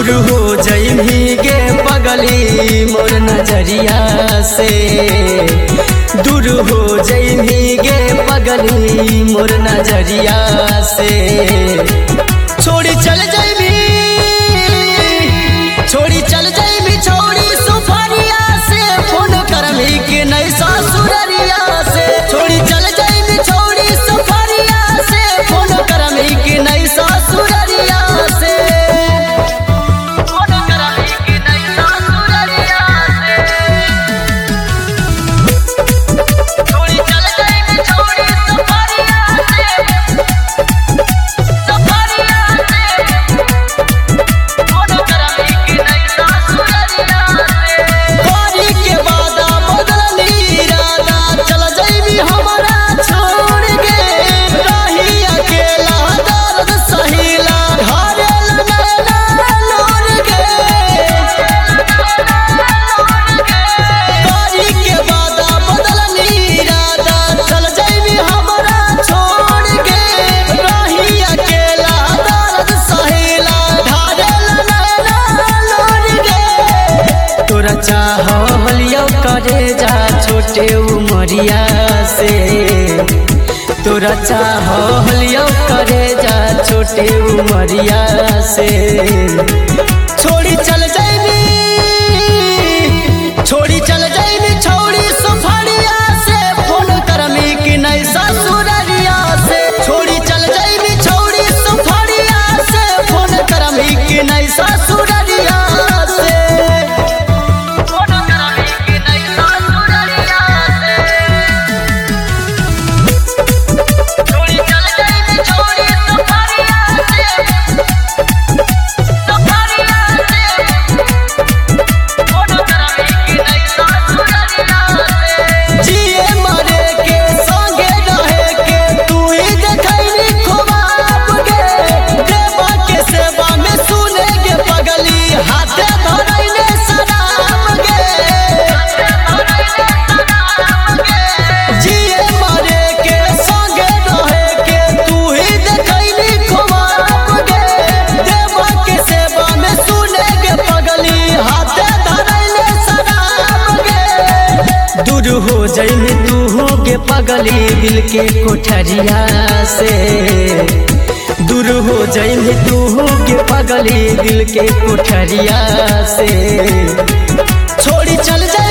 दूर हो जइभी गे पगली मोर नजरिया से, दूर हो जइभी गे पगली मोर नजरिया से। छोड़ी चल जइभी, छोड़ी चल जइभी, छोड़ी सुफरिया से फोन करमी के नहीं ससुररिया से। छोड़ी चल जइभी, छोड़ी सुफरिया से फोन करमी के नहीं ससुररिया से। तोरा चाहलियो करे जा छोटे उमरिया से, तोरा चाहलियो करे जा छोटे उमरिया से। छोड़ी चल जइभी, छोड़ी चल जइभी, छोड़ी सुफरिया से फोन करमी की नहीं ससुररिया से। छोड़ी चल जइभी, छोड़ी सुफरिया से फोन करमी की नहीं ससुररिया से। दूर हो जइभी तू गे पगली दिल के कोठरिया से, दूर हो जइभी तू गे पगली दिल के कोठरिया से। छोड़ी चल जा